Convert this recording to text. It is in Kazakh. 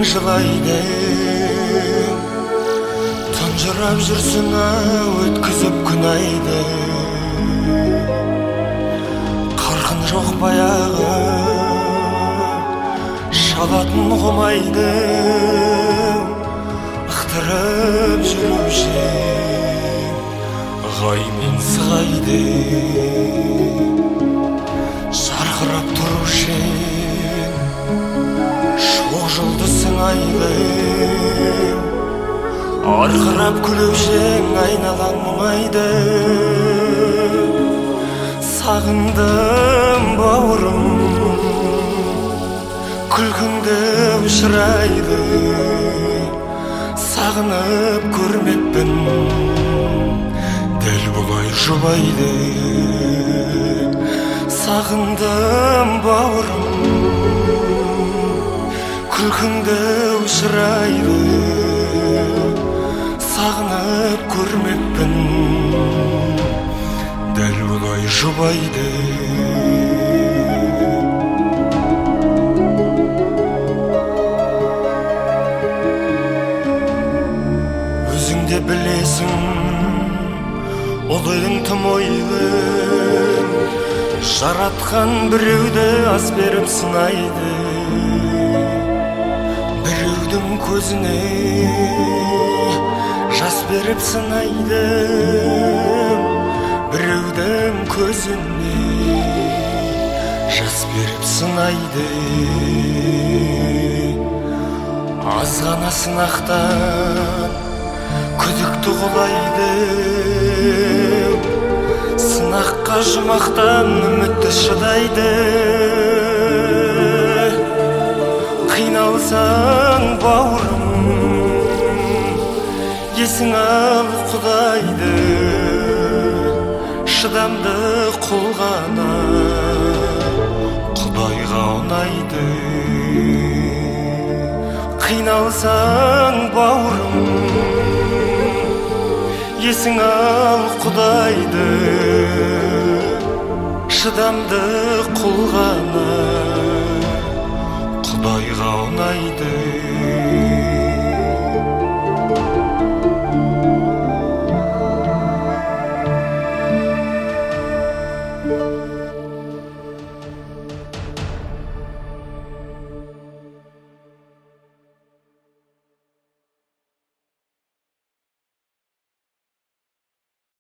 жылайды, тұнжырап жүрсін өткізіп күн айды. Қарқын жоқ баяғы шалатын құмайды, ықтырып жүруші ғаймен сығайды. Жарқырап тұрушы шоқ жұлдызың айлы, арқырап күлушің айналаң мұңайды. Сағындым бауырым, күлкіңді ұшырайды, сағынып көрмеппін дәл бұлай жұбайды. Сағындым бауырым, күлкіңді ұшырайды, сағынып көрмеппін дәл бұлай жұбайды. Өзің де білесің, ұлың тым ойлы, жаратқан біреуді ас беріп сынайды. Біреудің көзіне жас беріп сынайды, біреудің көзіне жас беріп сынайды. Аз ғана сынақтан күдікті құлайды, сынаққа жұмақтан үмітті шыдайды. Қиналсаң бауырым, есің ал Құдайды, шыдамды құл ғана Құдайға ұнайды. Қиналсаң бауырым, есің ал Құдайды, шыдамды құл ғана Құдайға ұнайды.